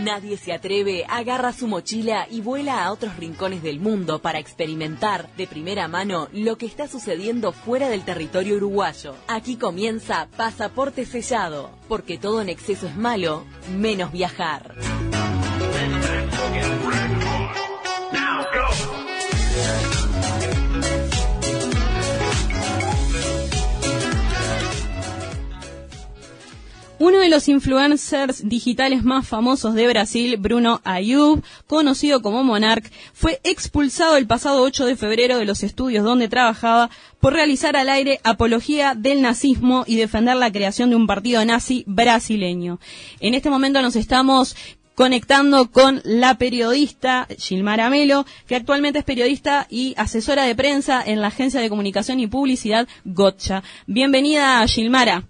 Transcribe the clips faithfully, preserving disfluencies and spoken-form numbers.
Nadie se atreve, agarra su mochila y vuela a otros rincones del mundo para experimentar de primera mano lo que está sucediendo fuera del territorio uruguayo. Aquí comienza Pasaporte Sellado, porque todo en exceso es malo, menos viajar. Uno de los influencers digitales más famosos de Brasil, Bruno Ayub, conocido como Monark, fue expulsado el pasado ocho de febrero de los estudios donde trabajaba por realizar al aire apología del nazismo y defender la creación de un partido nazi brasileño. En este momento nos estamos conectando con la periodista Gilmara Melo, que actualmente es periodista y asesora de prensa en la agencia de comunicación y publicidad Gotcha. Bienvenida, Gilmara.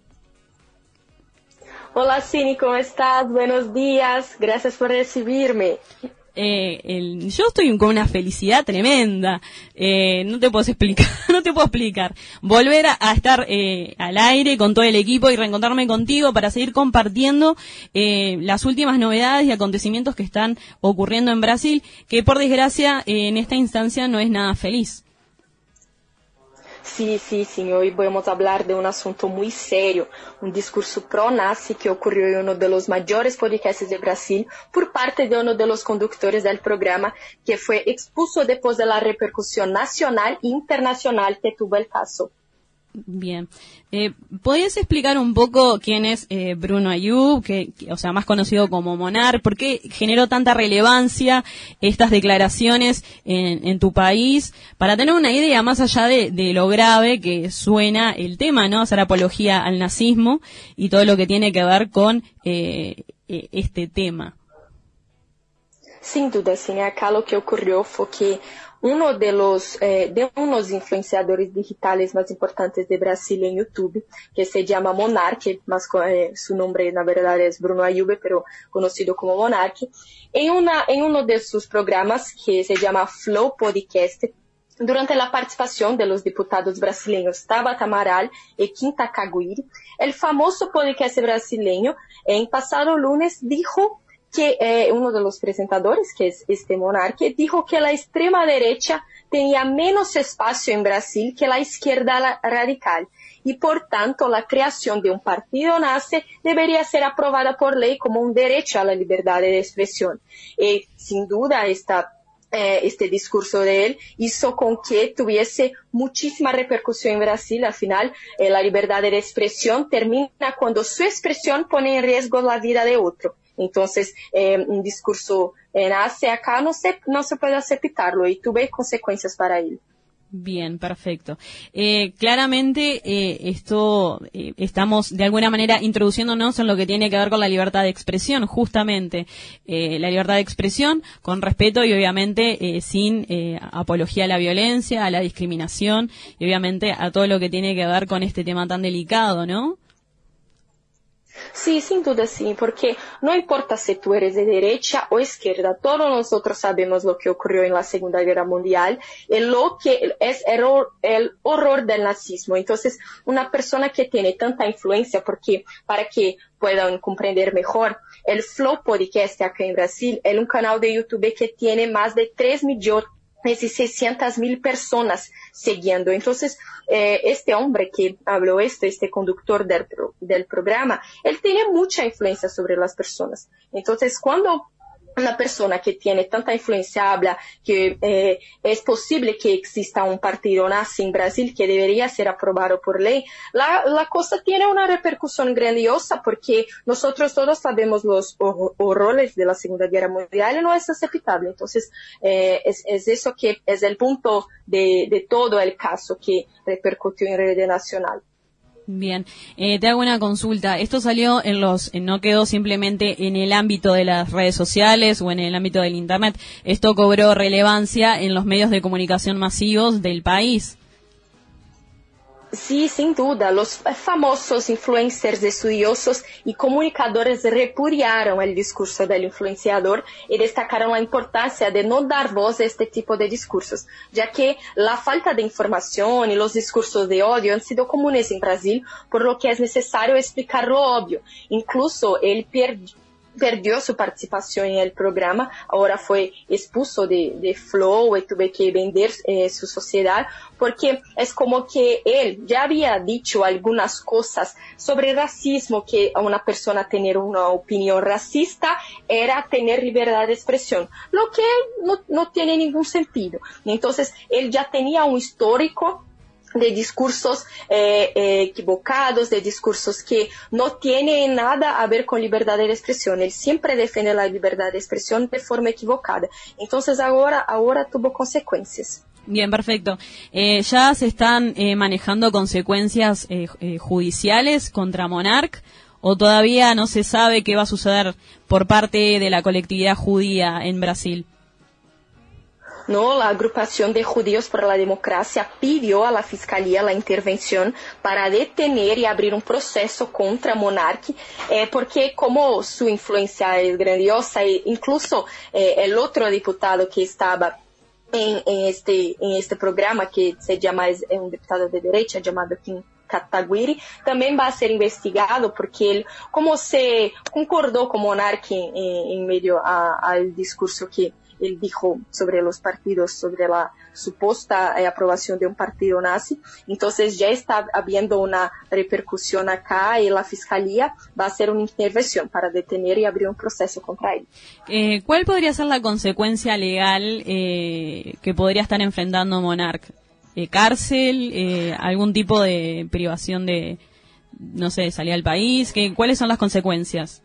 Hola, Cini, ¿cómo estás? Buenos días, gracias por recibirme. Eh, el, yo estoy con una felicidad tremenda, eh, no te puedo explicar, no te puedo explicar. Volver a, a estar eh, al aire con todo el equipo y reencontrarme contigo para seguir compartiendo eh, las últimas novedades y acontecimientos que están ocurriendo en Brasil, que por desgracia eh, en esta instancia no es nada feliz. Sí, sí, sí, hoy vamos a hablar de un asunto muy serio, un discurso pro-nazi que ocurrió en uno de los mayores podcasts de Brasil por parte de uno de los conductores del programa, que fue expulso después de la repercusión nacional e internacional que tuvo el caso. Bien. Eh, ¿Podrías explicar un poco quién es eh, Bruno Ayub, que, que, o sea, más conocido como Monark? ¿Por qué generó tanta relevancia estas declaraciones en, en tu país? Para tener una idea más allá de, de lo grave que suena el tema, ¿no? Hacer apología al nazismo y todo lo que tiene que ver con eh, eh, este tema. Sin duda, sí. Acá lo que ocurrió fue que uno de los eh, de unos influenciadores digitales más importantes de Brasil en YouTube, que se llama Monark, más eh, su nombre na verdad es Bruno Ayub, pero conocido como Monark, en una en uno de sus programas que se llama Flow Podcast, durante la participación de los diputados brasileños Tabata Amaral y Quinta Caguiri, el famoso podcast brasileño en pasado lunes dijo que eh, uno de los presentadores, que es este Monark, dijo que la extrema derecha tenía menos espacio en Brasil que la izquierda radical y por tanto la creación de un partido nazi debería ser aprobada por ley como un derecho a la libertad de expresión. Y sin duda esta eh, este discurso de él hizo con que tuviese muchísima repercusión en Brasil. Al final, eh, la libertad de expresión termina cuando su expresión pone en riesgo la vida de otro. Entonces, eh, un discurso eh, nace acá, no se, no se puede aceptarlo y tuve consecuencias para él. Bien, perfecto. Eh, claramente, eh, esto, eh, estamos de alguna manera introduciéndonos en lo que tiene que ver con la libertad de expresión, justamente, eh, la libertad de expresión con respeto y obviamente eh, sin eh, apología a la violencia, a la discriminación y obviamente a todo lo que tiene que ver con este tema tan delicado, ¿no? Sí, sin duda sí, porque no importa si tú eres de derecha o izquierda, todos nosotros sabemos lo que ocurrió en la Segunda Guerra Mundial y lo que es el, el horror del nazismo. Entonces, una persona que tiene tanta influencia, porque para que puedan comprender mejor, el Flow Podcast acá en Brasil es un canal de YouTube que tiene más de tres millones y seiscientas mil personas siguiendo. Entonces, eh, este hombre que habló esto, este conductor del, pro, del programa, él tiene mucha influencia sobre las personas. Entonces, cuando una persona que tiene tanta influencia habla que eh, es posible que exista un partido nazi en Brasil que debería ser aprobado por ley, la, la cosa tiene una repercusión grandiosa porque nosotros todos sabemos los horrores de la Segunda Guerra Mundial y no es aceptable. Entonces, eh, es, es eso que es el punto de, de todo el caso que repercutió en red nacional. Bien, eh, te hago una consulta. Esto salió en los, no quedó simplemente en el ámbito de las redes sociales o en el ámbito del internet. Esto cobró relevancia en los medios de comunicación masivos del país. Sí, sin duda. Los famosos influencers, estudiosos y comunicadores repudiaron el discurso del influenciador y destacaron la importancia de no dar voz a este tipo de discursos, ya que la falta de información y los discursos de odio han sido comunes en Brasil, por lo que es necesario explicar lo obvio. Incluso él perdió perdió su participación en el programa, ahora fue expulso de, de Flow y tuve que vender eh, su sociedad, porque es como que él ya había dicho algunas cosas sobre racismo, que a una persona tener una opinión racista era tener libertad de expresión, lo que no, no tiene ningún sentido. Entonces, él ya tenía un histórico de discursos eh, eh, equivocados, de discursos que no tienen nada a ver con libertad de expresión. Él siempre defiende la libertad de expresión de forma equivocada. Entonces ahora, ahora tuvo consecuencias. Bien, perfecto. Eh, ¿Ya se están eh, manejando consecuencias eh, eh, judiciales contra Monarch o todavía no se sabe qué va a suceder por parte de la colectividad judía en Brasil? No, la agrupación de judíos por la democracia pidió a la fiscalía la intervención para detener y abrir un proceso contra Monarch, eh, porque como su influencia es grandiosa, e incluso eh, el otro diputado que estaba en, en, este, en este programa, que se llama, es un diputado de derecha llamado Kim Kataguiri, también va a ser investigado porque él, como se concordó con Monarch en, en medio a, al discurso que él dijo sobre los partidos, sobre la supuesta eh, aprobación de un partido nazi. Entonces ya está habiendo una repercusión acá y la fiscalía va a hacer una intervención para detener y abrir un proceso contra él. Eh, ¿Cuál podría ser la consecuencia legal eh, que podría estar enfrentando Monarch? Eh, ¿Cárcel? Eh, ¿Algún tipo de privación de, no sé, de salida del país? ¿Qué, ¿Cuáles son las consecuencias?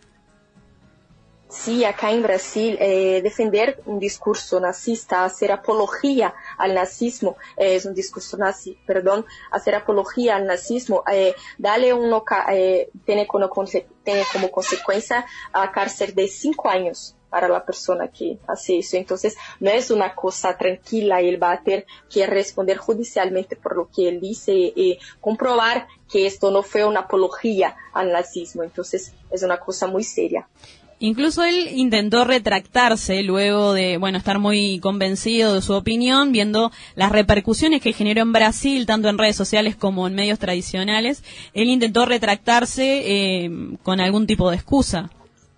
Sí, acá en Brasil, eh, defender un discurso nazista, hacer apología al nazismo, eh, es un discurso nazi, perdón, hacer apología al nazismo, eh, dale uno, eh, tiene, como, tiene como consecuencia a cárcel de cinco años para la persona que hace eso. Entonces, no es una cosa tranquila, él va a tener que responder judicialmente por lo que él dice y comprobar que esto no fue una apología al nazismo. Entonces, es una cosa muy seria. Incluso él intentó retractarse luego de, bueno, estar muy convencido de su opinión, viendo las repercusiones que generó en Brasil, tanto en redes sociales como en medios tradicionales. Él intentó retractarse eh, con algún tipo de excusa.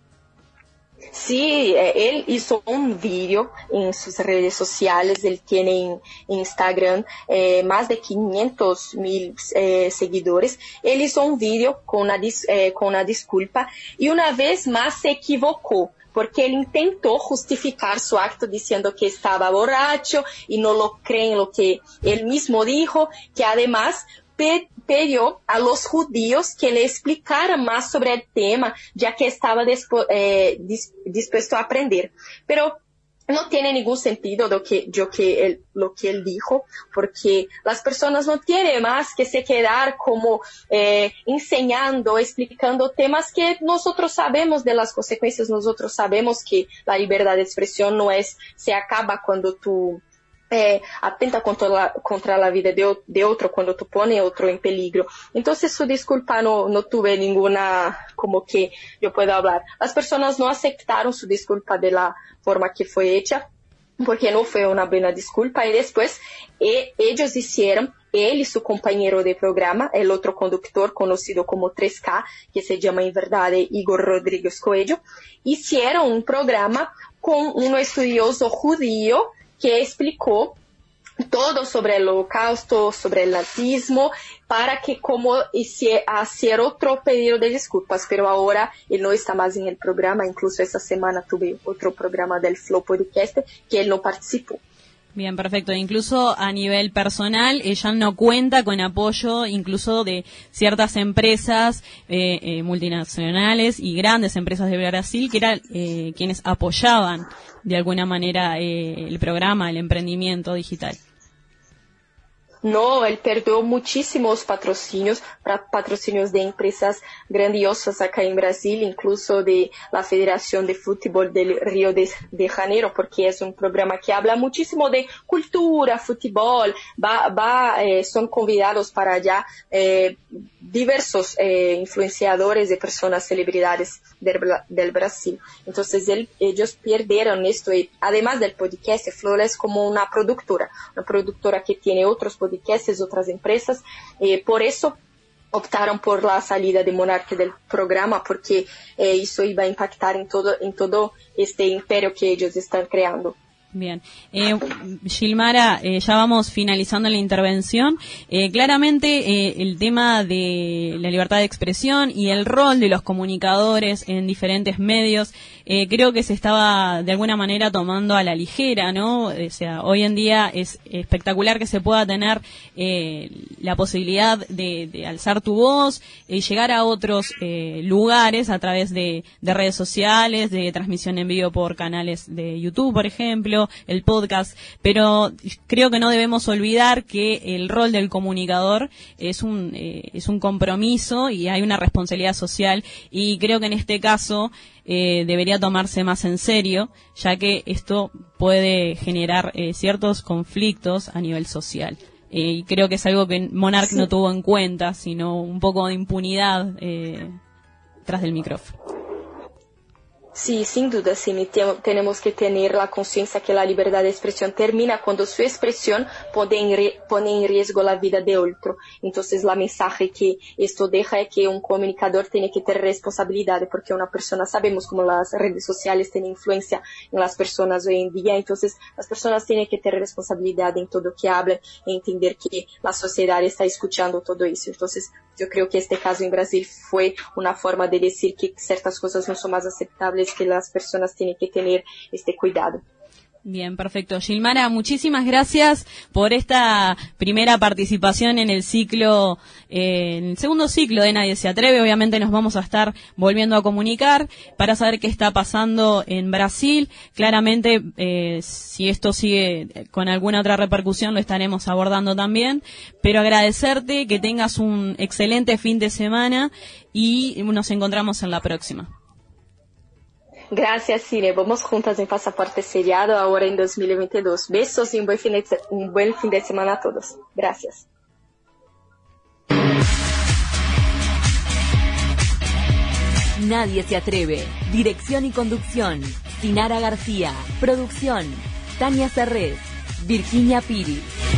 Sí, él hizo un vídeo en sus redes sociales, él tiene en Instagram eh, más de quinientos mil eh, seguidores. Él hizo un vídeo con una, dis, eh, con una disculpa y una vez más se equivocó, porque él intentó justificar su acto diciendo que estaba borracho y no lo creen lo que él mismo dijo, que además pidió a los judíos que le explicaran más sobre el tema, ya que estaba dispu eh, dis dispuesto a aprender. Pero no tiene ningún sentido lo que, yo que él, lo que él dijo, porque las personas no tienen más que se quedar como eh, enseñando, explicando temas que nosotros sabemos de las consecuencias, nosotros sabemos que la libertad de expresión no es, se acaba cuando tú Eh, atenta contra la, contra la vida de, de otro, cuando tú pones otro en peligro. Entonces su disculpa no, no tuve ninguna, como que yo puedo hablar. Las personas no aceptaron su disculpa de la forma que fue hecha, porque no fue una buena disculpa, y después eh, ellos hicieron, él y su compañero de programa, el otro conductor conocido como tres K, que se llama en verdad Igor Rodríguez Coelho, hicieron un programa con un estudioso judío que explicó todo sobre el holocausto, sobre el nazismo, para que como hacer otro pedido de disculpas, pero ahora él no está más en el programa. Incluso esta semana tuve otro programa del Flow Podcast que él no participó. Bien, perfecto. Incluso a nivel personal, ella no cuenta con apoyo incluso de ciertas empresas eh, eh, multinacionales y grandes empresas de Brasil que eran eh, quienes apoyaban de alguna manera eh, el programa, el emprendimiento digital. No, él perdió muchísimos patrocinios, patrocinios de empresas grandiosas acá en Brasil, incluso de la Federación de Fútbol del Río de, de Janeiro, porque es un programa que habla muchísimo de cultura, fútbol, va, va, eh, son convidados para allá eh, diversos eh, influenciadores de personas, celebridades del, del Brasil. Entonces él, ellos perdieron esto, y además del podcast, Flow es como una productora, una productora que tiene otros podcasts, otras empresas, eh, por eso optaram por la salida de Monark del programa porque eh, isso iba a impactar en todo, en todo este imperio que ellos están creando. Bien. Eh, Gilmara, eh, ya vamos finalizando la intervención. Eh, claramente eh, el tema de la libertad de expresión y el rol de los comunicadores en diferentes medios, eh, creo que se estaba de alguna manera tomando a la ligera, ¿no? O sea, hoy en día es espectacular que se pueda tener eh, la posibilidad de, de alzar tu voz y llegar a otros eh, lugares a través de, de redes sociales, de transmisión en vivo por canales de YouTube, por ejemplo, el podcast, pero creo que no debemos olvidar que el rol del comunicador es un eh, es un compromiso y hay una responsabilidad social, y creo que en este caso eh, debería tomarse más en serio, ya que esto puede generar eh, ciertos conflictos a nivel social. Eh, y creo que es algo que Monark sí. no tuvo en cuenta, sino un poco de impunidad eh, tras del micrófono. Sí, sin duda, sí, tenemos que tener la conciencia que la libertad de expresión termina cuando su expresión pone en, pone en riesgo la vida de otro. Entonces, la mensaje que esto deja es que un comunicador tiene que tener responsabilidad, porque una persona, sabemos cómo las redes sociales tienen influencia en las personas hoy en día, entonces las personas tienen que tener responsabilidad en todo lo que hablan, y entender que la sociedad está escuchando todo eso. Entonces, yo creo que este caso en Brasil fue una forma de decir que ciertas cosas no son más aceptables, que las personas tienen que tener este cuidado. Bien, perfecto. Gilmara, muchísimas gracias por esta primera participación en el ciclo, eh, en el segundo ciclo de Nadie se atreve. Obviamente nos vamos a estar volviendo a comunicar para saber qué está pasando en Brasil. Claramente, eh, si esto sigue con alguna otra repercusión, lo estaremos abordando también. Pero agradecerte, que tengas un excelente fin de semana y nos encontramos en la próxima. Gracias, Cine. Vamos juntas en Pasaporte Seriado ahora en dos mil veintidós. Besos y un buen fin de, un buen fin de semana a todos. Gracias. Nadie se atreve. Dirección y conducción: Sinara García. Producción: Tania Serrés, Virginia Piri.